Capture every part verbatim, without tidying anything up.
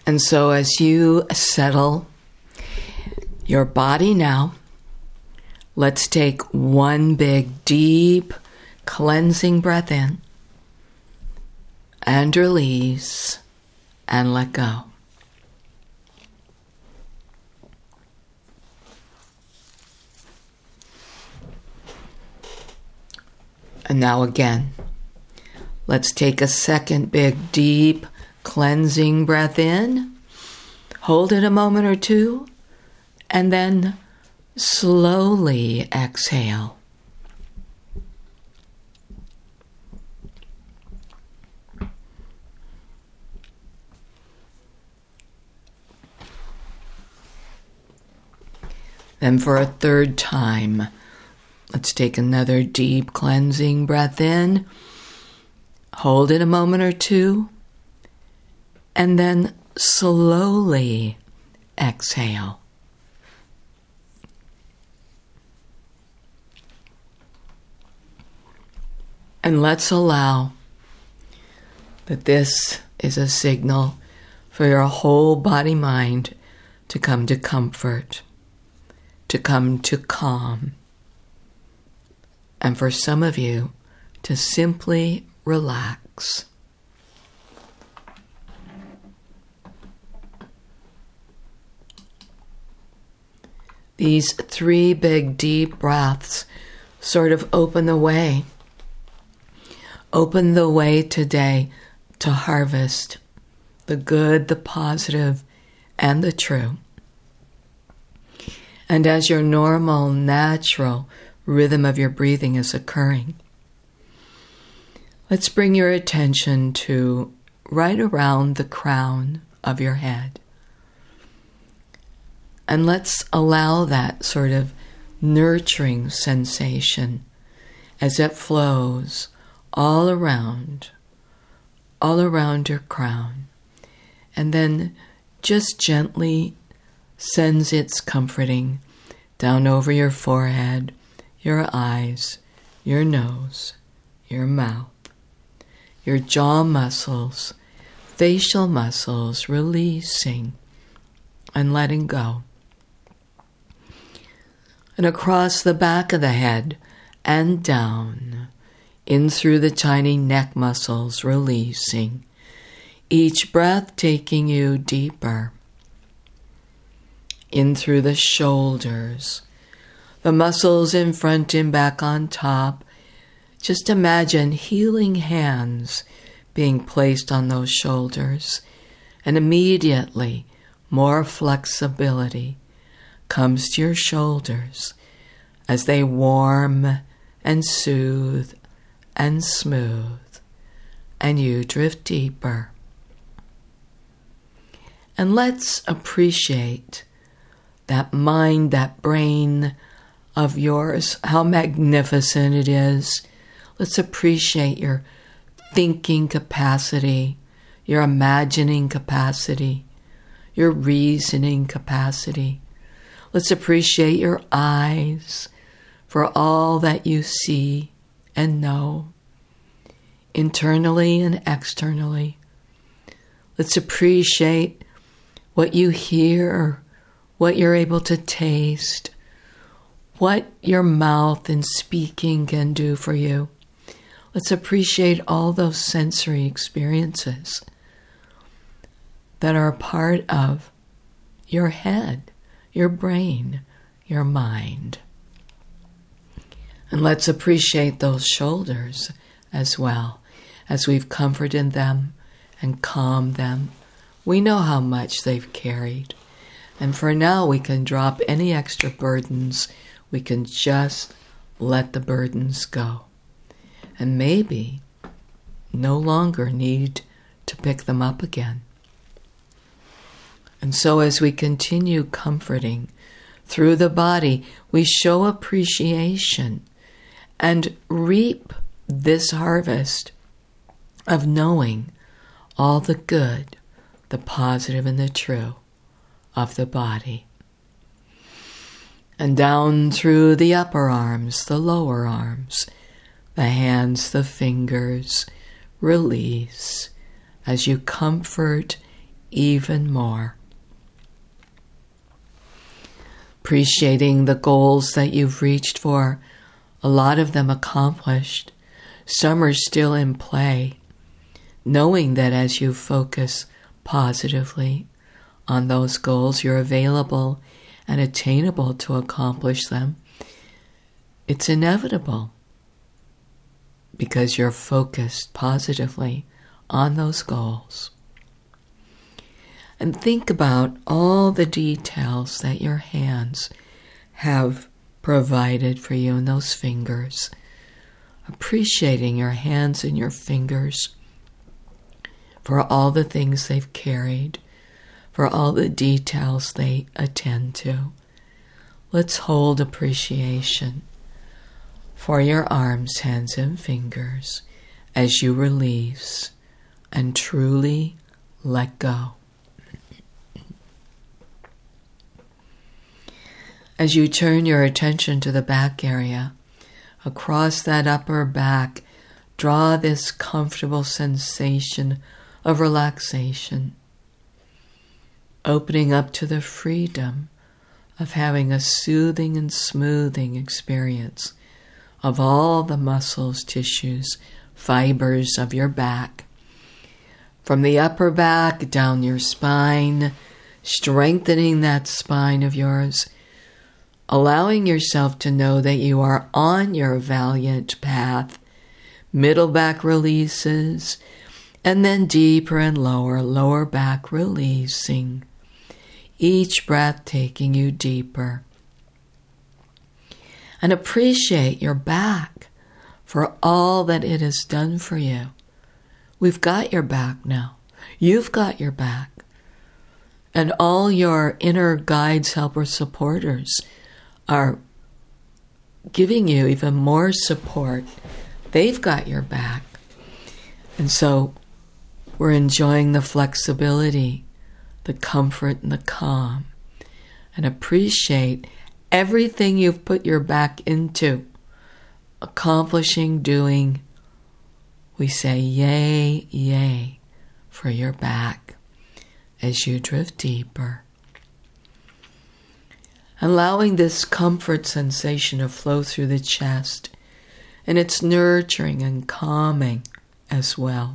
And so as you settle your body now, let's take one big, deep, cleansing breath in and release and let go. And now again, let's take a second big, deep, cleansing breath in. Hold it a moment or two, and then slowly exhale. Then for a third time, let's take another deep cleansing breath in. Hold it a moment or two, and then slowly exhale. And let's allow that this is a signal for your whole body mind to come to comfort, to come to calm, and for some of you to simply relax. These three big deep breaths sort of open the way. Open the way today to harvest the good, the positive, and the true. And as your normal, natural rhythm of your breathing is occurring, let's bring your attention to right around the crown of your head. And let's allow that sort of nurturing sensation as it flows all around, all around your crown, and then just gently sends its comforting down over your forehead, your eyes, your nose, your mouth, your jaw muscles, facial muscles, releasing and letting go. And across the back of the head and down, in through the tiny neck muscles, releasing. Each breath taking you deeper. In through the shoulders, the muscles in front and back on top. Just imagine healing hands being placed on those shoulders, and immediately more flexibility comes to your shoulders as they warm and soothe and smooth, and you drift deeper. And let's appreciate that mind, that brain of yours, how magnificent it is. Let's appreciate your thinking capacity, your imagining capacity, your reasoning capacity. Let's appreciate your eyes for all that you see and know, internally and externally. Let's appreciate what you hear, what you're able to taste, what your mouth and speaking can do for you. Let's appreciate all those sensory experiences that are a part of your head, your brain, your mind. And let's appreciate those shoulders as well, as we've comforted them and calmed them. We know how much they've carried. And for now, we can drop any extra burdens. We can just let the burdens go. And maybe no longer need to pick them up again. And so as we continue comforting through the body, we show appreciation and reap this harvest of knowing all the good, the positive, and the true of the body. And down through the upper arms, the lower arms, the hands, the fingers, release as you comfort even more. Appreciating the goals that you've reached for, a lot of them accomplished. Some are still in play. Knowing that as you focus positively on those goals, you're available and attainable to accomplish them. It's inevitable because you're focused positively on those goals. And think about all the details that your hands have provided for you in those fingers. Appreciating your hands and your fingers for all the things they've carried, for all the details they attend to. Let's hold appreciation for your arms, hands, and fingers as you release and truly let go. As you turn your attention to the back area, across that upper back, draw this comfortable sensation of relaxation, opening up to the freedom of having a soothing and smoothing experience of all the muscles, tissues, fibers of your back. From the upper back down your spine, strengthening that spine of yours, allowing yourself to know that you are on your valiant path. Middle back releases, and then deeper and lower, lower back releasing. Each breath taking you deeper. And appreciate your back for all that it has done for you. We've got your back now. You've got your back. And all your inner guides, helpers, supporters are giving you even more support. They've got your back. And so we're enjoying the flexibility, the comfort, and the calm. And appreciate everything you've put your back into, accomplishing, doing. We say yay, yay for your back as you drift deeper. Allowing this comfort sensation to flow through the chest, and it's nurturing and calming as well.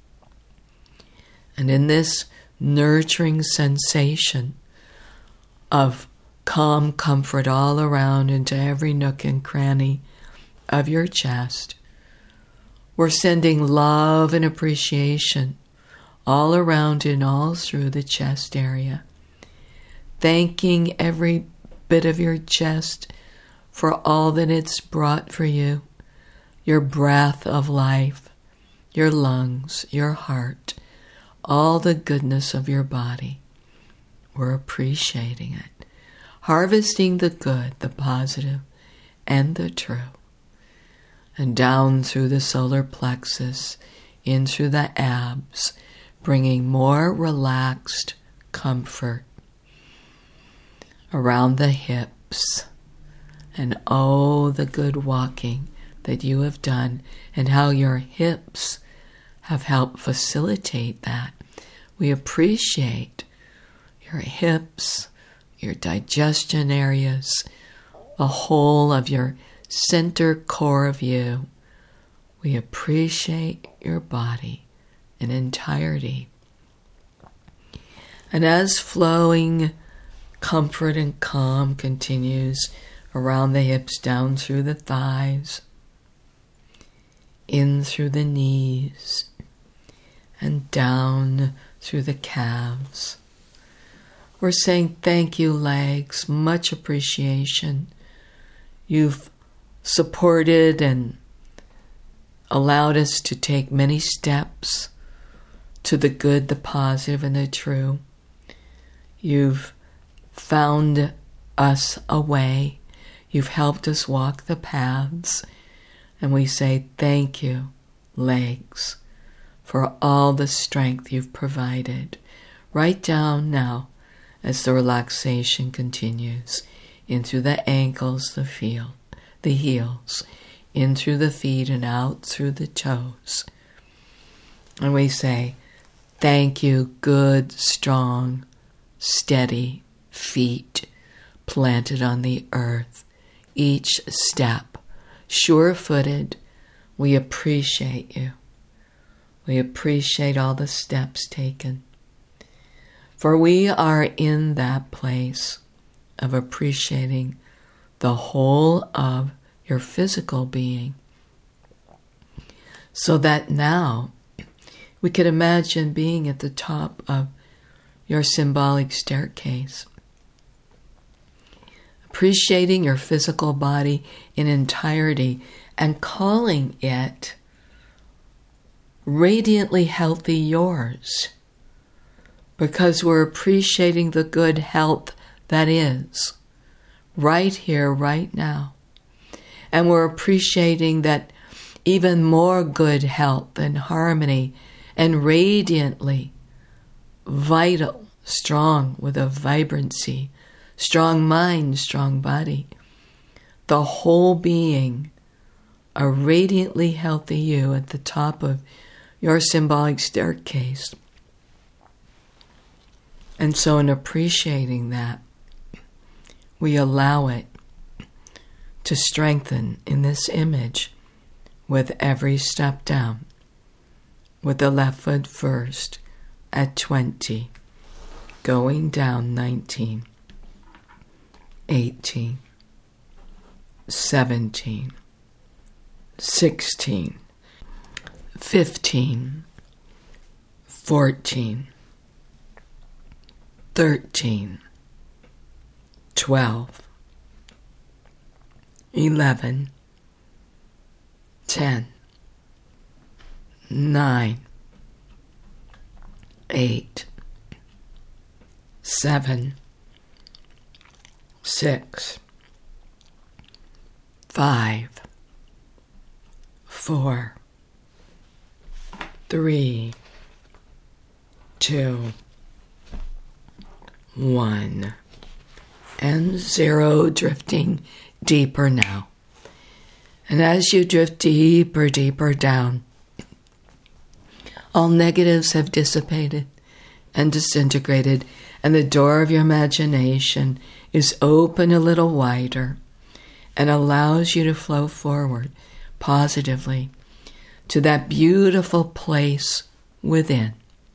And in this nurturing sensation of calm comfort all around into every nook and cranny of your chest, we're sending love and appreciation all around and all through the chest area, thanking every bit of your chest for all that it's brought for you, your breath of life, your lungs, your heart, all the goodness of your body. We're appreciating it, harvesting the good, the positive, and the true. And down through the solar plexus, in through the abs, bringing more relaxed comfort around the hips. And oh, the good walking that you have done and how your hips have helped facilitate that. We appreciate your hips, your digestion areas, the whole of your center core of you. We appreciate your body in entirety. And as flowing comfort and calm continues around the hips, down through the thighs, in through the knees, and down through the calves. We're saying thank you, legs, much appreciation. You've supported and allowed us to take many steps to the good, the positive, and the true. You've found us a way. You've helped us walk the paths. And we say thank you, legs, for all the strength you've provided. Right down now as the relaxation continues, in through the ankles, the heel, the heels, in through the feet and out through the toes. And we say, Thank you, good, strong, steady feet planted on the earth. Each step, sure-footed. We appreciate you. We appreciate all the steps taken. For we are in that place of appreciating the whole of your physical being. So that now we could imagine being at the top of your symbolic staircase, appreciating your physical body in entirety and calling it radiantly healthy yours, because we're appreciating the good health that is right here, right now. And we're appreciating that even more good health and harmony and radiantly vital, strong with a vibrancy, strong mind, strong body, the whole being, a radiantly healthy you at the top of your symbolic staircase. And so in appreciating that, we allow it to strengthen in this image with every step down, with the left foot first at twenty, going down nineteen, eighteen, seventeen, sixteen, fifteen, fourteen, thirteen, twelve, eleven, ten, nine, eight, seven, six, five, four, three, two, one, and zero, drifting deeper now. And as you drift deeper, deeper down, all negatives have dissipated and disintegrated, and the door of your imagination is open a little wider and allows you to flow forward positively to that beautiful place within.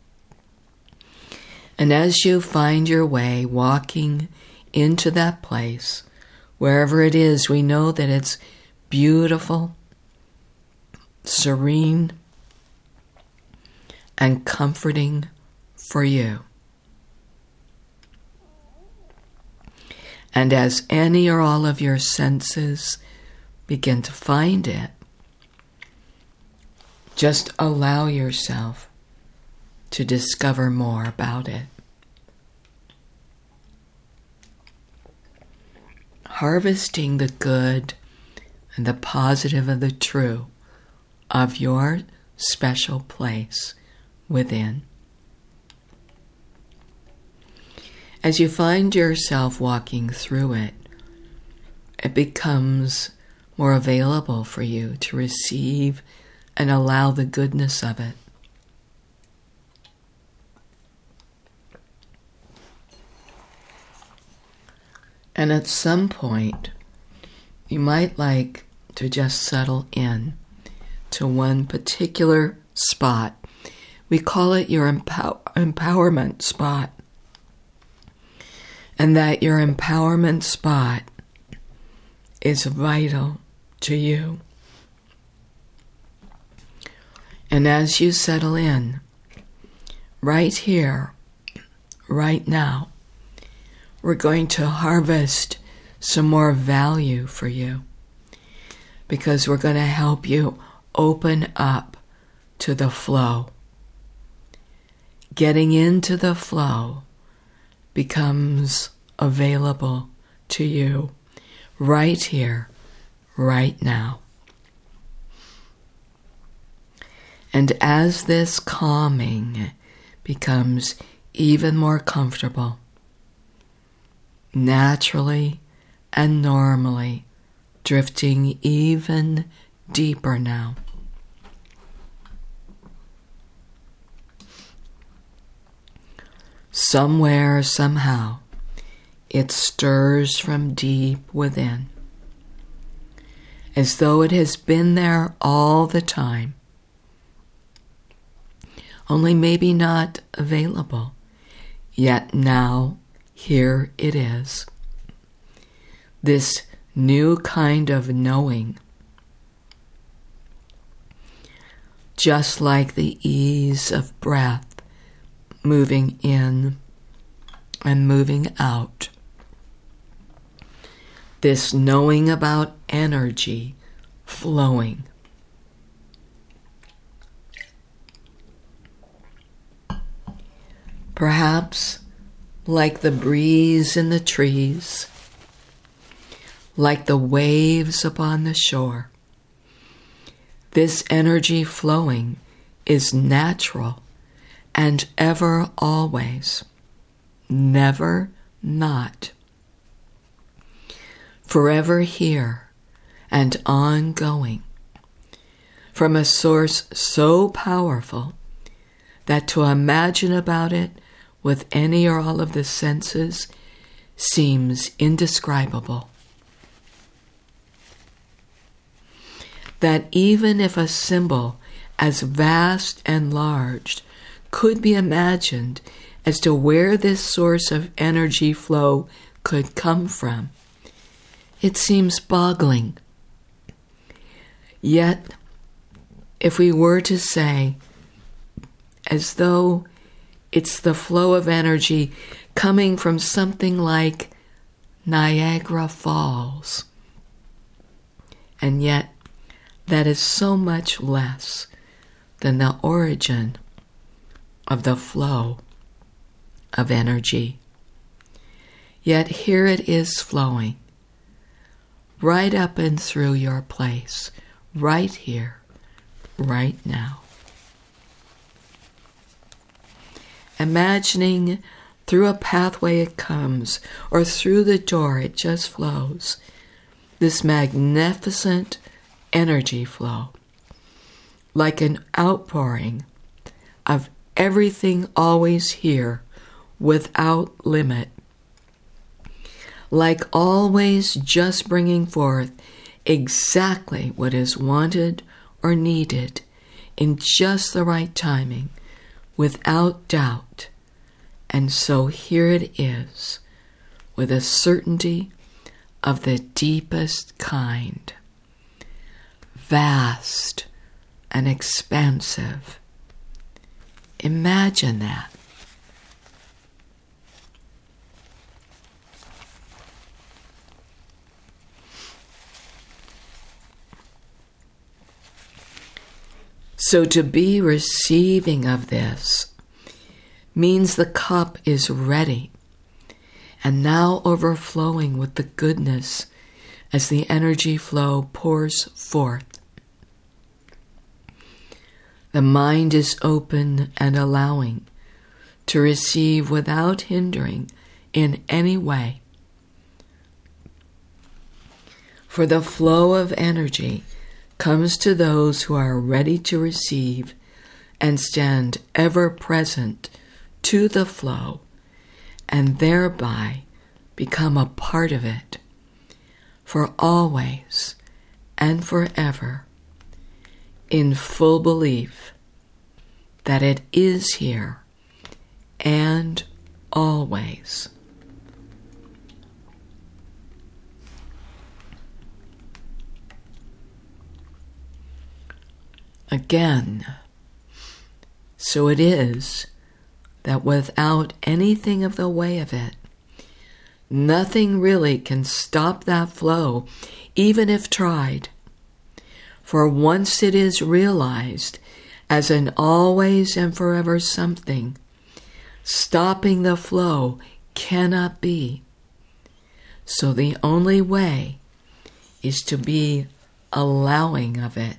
And as you find your way walking into that place, wherever it is, we know that it's beautiful, serene, and comforting for you. And as any or all of your senses begin to find it, just allow yourself to discover more about it. Harvesting the good and the positive and the true of your special place within. As you find yourself walking through it, it becomes more available for you to receive and allow the goodness of it. And at some point, you might like to just settle in to one particular spot. We call it your empower- empowerment spot. And that your empowerment spot is vital to you. And as you settle in, right here, right now, we're going to harvest some more value for you, because we're going to help you open up to the flow. Getting into the flow becomes available to you right here, right now. And as this calming becomes even more comfortable, naturally and normally drifting even deeper now, Somewhere, somehow, it stirs from deep within, as though it has been there all the time, only maybe not available, yet now here it is. This new kind of knowing, just like the ease of breath moving in and moving out. This knowing about energy flowing. Perhaps like the breeze in the trees, like the waves upon the shore. This energy flowing is natural and ever always, never not. Forever here and ongoing, from a source so powerful that to imagine about it with any or all of the senses seems indescribable. That even if a symbol as vast and large could be imagined as to where this source of energy flow could come from, it seems boggling. Yet, if we were to say, as though it's the flow of energy coming from something like Niagara Falls, and yet that is so much less than the origin of the flow of energy. Yet here it is flowing, right up and through your place, right here, right now. Imagining through a pathway it comes, or through the door it just flows, this magnificent energy flow, like an outpouring of everything always here, without limit, like always just bringing forth exactly what is wanted or needed in just the right timing, without doubt. And so here it is, with a certainty of the deepest kind, vast and expansive. Imagine that. So to be receiving of this means the cup is ready and now overflowing with the goodness as the energy flow pours forth. The mind is open and allowing to receive without hindering in any way. For the flow of energy comes to those who are ready to receive and stand ever present to the flow, and thereby become a part of it for always and forever, in full belief that it is here and always. Again, so it is that without anything of the way of it, nothing really can stop that flow, even if tried. For once it is realized as an always and forever something, stopping the flow cannot be. So the only way is to be allowing of it.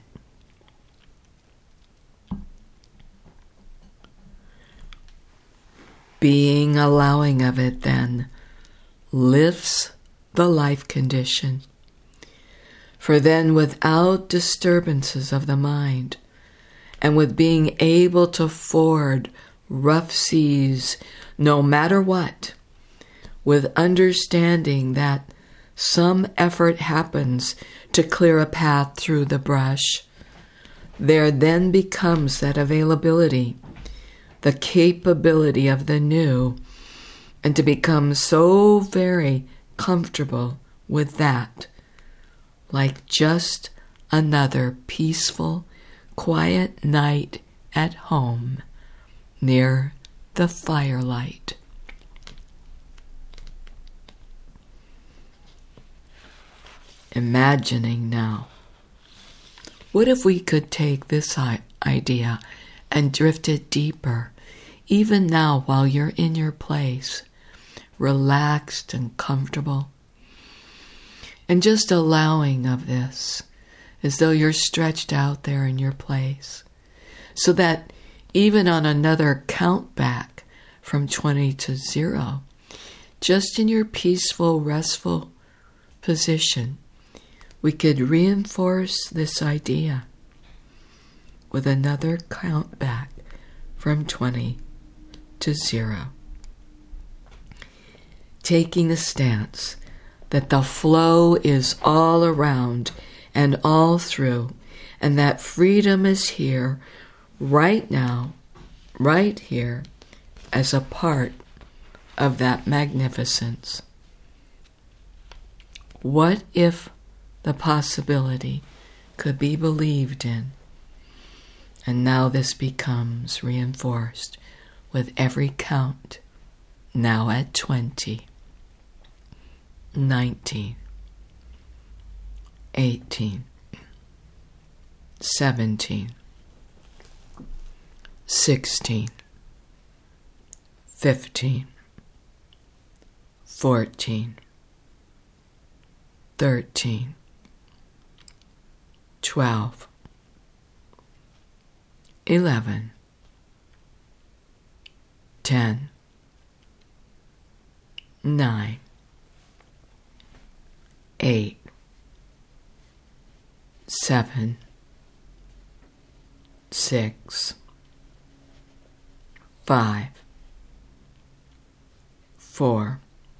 Being allowing of it, then, lifts the life condition. For then, without disturbances of the mind, and with being able to forward rough seas, no matter what, with understanding that some effort happens to clear a path through the brush, there then becomes that availability, the capability of the new, and to become so very comfortable with that, like just another peaceful, quiet night at home near the firelight. Imagining now, what if we could take this idea and drift it deeper, even now while you're in your place, relaxed and comfortable, and just allowing of this, as though you're stretched out there in your place, so that even on another count back from twenty to zero, just in your peaceful, restful position, we could reinforce this idea with another count back from twenty to zero. Taking the stance that the flow is all around and all through, and that freedom is here, right now, right here, as a part of that magnificence. What if the possibility could be believed in? And now this becomes reinforced with every count, now at twenty, nineteen, eighteen, seventeen, sixteen, fifteen, fourteen, thirteen, twelve, eleven, ten, nine, eight, seven, six, five, four,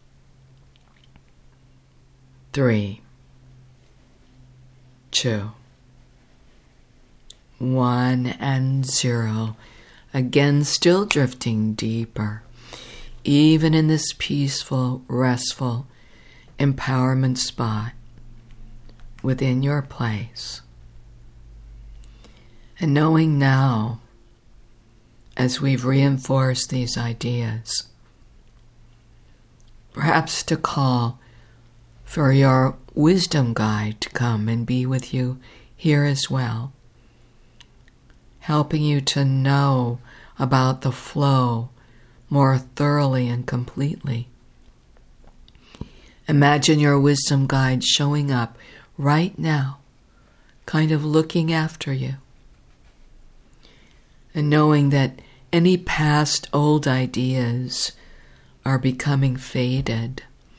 three, two, one, and zero. Again, still drifting deeper, even in this peaceful, restful empowerment spot within your place. And knowing now, as we've reinforced these ideas, perhaps to call for your wisdom guide to come and be with you here as well, helping you to know about the flow more thoroughly and completely. Imagine your wisdom guide showing up right now, kind of looking after you, and knowing that any past old ideas are becoming faded,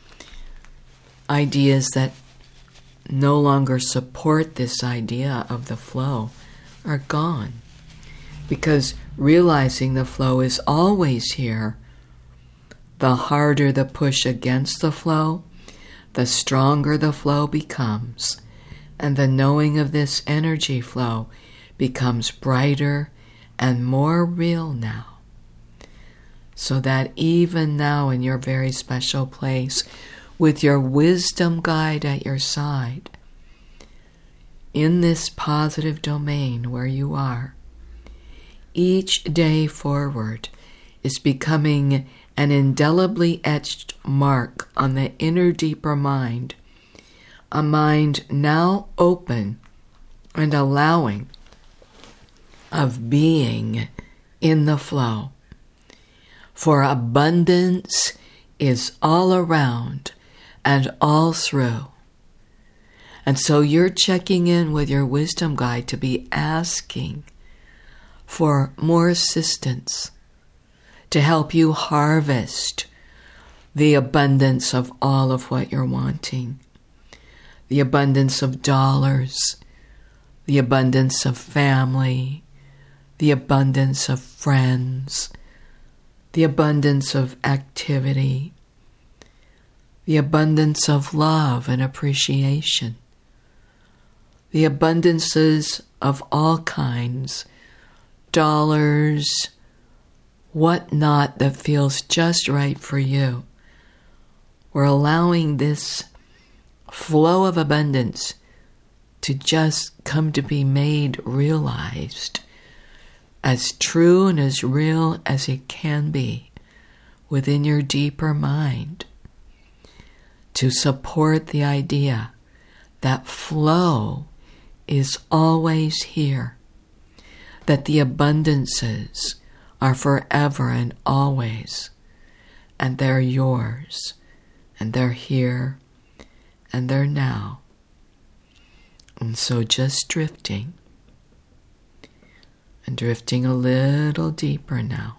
ideas that no longer support this idea of the flow are gone, because realizing the flow is always here, the harder the push against the flow, the stronger the flow becomes, and the knowing of this energy flow becomes brighter and more real now. So that even now in your very special place, with your wisdom guide at your side, in this positive domain where you are, each day forward is becoming an indelibly etched mark on the inner deeper mind, a mind now open and allowing of being in the flow. For abundance is all around and all through. And so you're checking in with your wisdom guide to be asking for more assistance to help you harvest the abundance of all of what you're wanting. The abundance of dollars, the abundance of family, the abundance of friends, the abundance of activity, the abundance of love and appreciation, the abundances of all kinds, dollars, whatnot that feels just right for you. We're allowing this flow of abundance to just come to be made realized as true and as real as it can be within your deeper mind, to support the idea that flow is always here, that the abundances are forever and always, and they're yours, and they're here, and they're now. And so just drifting, and drifting a little deeper now.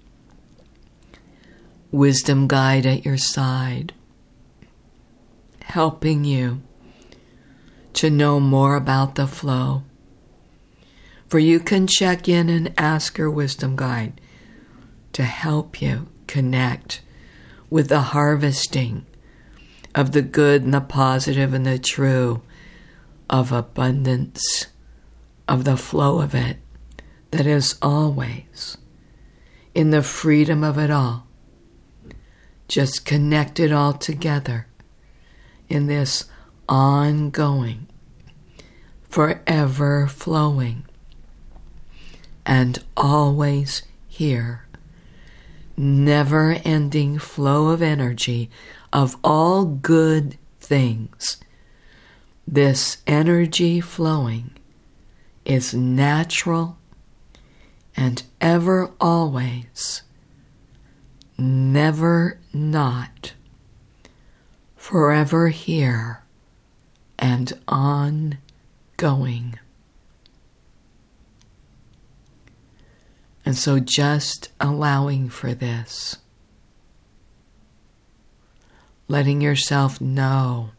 Wisdom guide at your side, helping you to know more about the flow. For you can check in and ask your wisdom guide to help you connect with the harvesting of the good and the positive and the true, of abundance, of the flow of it that is always in the freedom of it all. Just connect it all together in this ongoing, forever flowing, and always here, never-ending flow of energy of all good things. This energy flowing is natural and ever always, never not, forever here and ongoing. And so just allowing for this, letting yourself know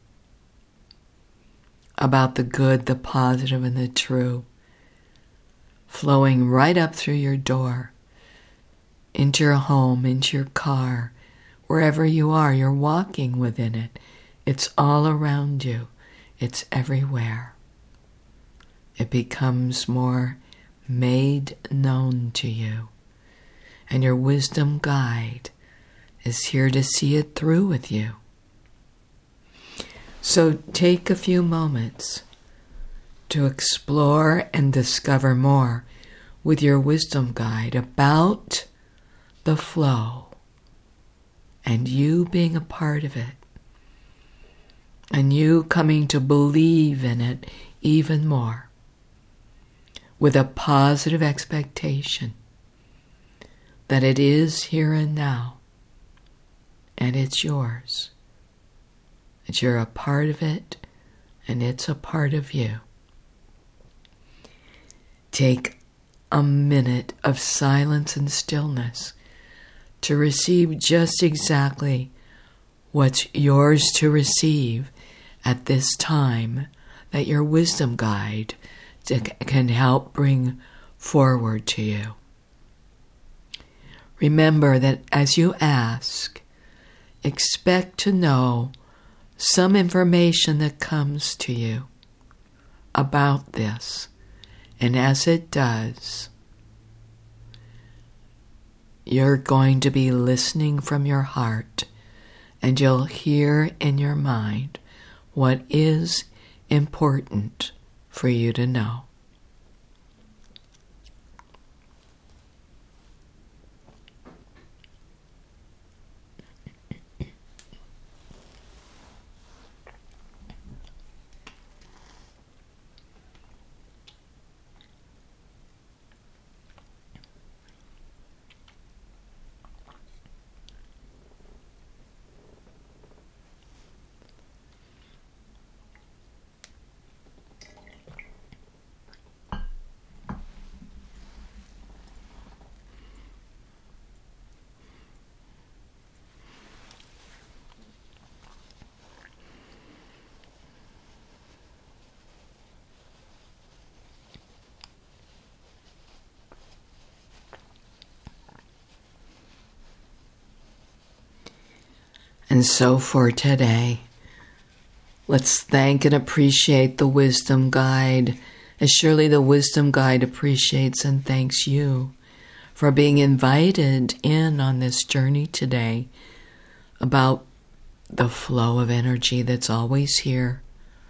about the good, the positive, and the true, flowing right up through your door, into your home, into your car, wherever you are, you're walking within it. It's all around you. It's everywhere. It becomes more made known to you. And your wisdom guide is here to see it through with you. So take a few moments to explore and discover more with your wisdom guide about the flow and you being a part of it, and you coming to believe in it even more with a positive expectation that it is here and now and it's yours, that you're a part of it and it's a part of you. Take a minute of silence and stillness to receive just exactly what's yours to receive at this time that your wisdom guide can help bring forward to you. Remember that as you ask, expect to know some information that comes to you about this. And as it does, you're going to be listening from your heart, and you'll hear in your mind what is important for you to know. And so for today, let's thank and appreciate the Wisdom Guide, as surely the Wisdom Guide appreciates and thanks you for being invited in on this journey today about the flow of energy that's always here.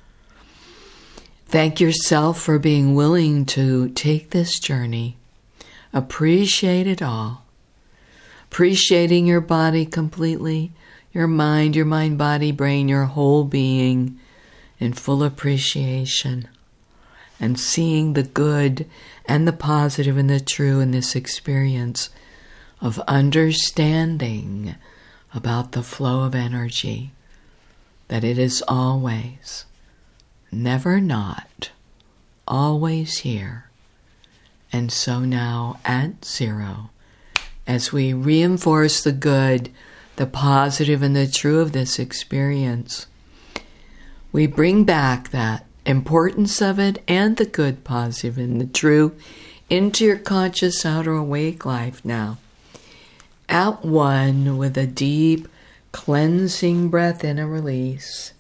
Thank yourself for being willing to take this journey. Appreciate it all. Appreciating your body completely, your mind, your mind, body, brain, your whole being in full appreciation. And seeing the good and the positive and the true in this experience of understanding about the flow of energy, that it is always, never not, always here. And so now at zero, as we reinforce the good, the positive and the true of this experience, we bring back that importance of it and the good, positive, and the true into your conscious outer awake life now. At one with a deep cleansing breath in and release.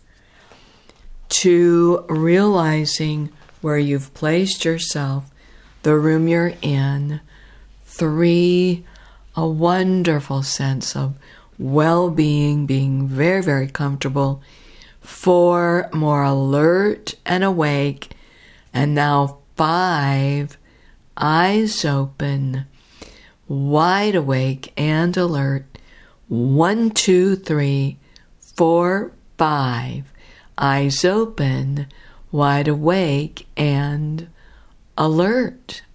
Two, realizing where you've placed yourself, the room you're in. Three, a wonderful sense of well-being, being very, very comfortable. Four, more alert and awake. And now five, eyes open, wide awake and alert. One, two, three, four, five, eyes open, wide awake and alert.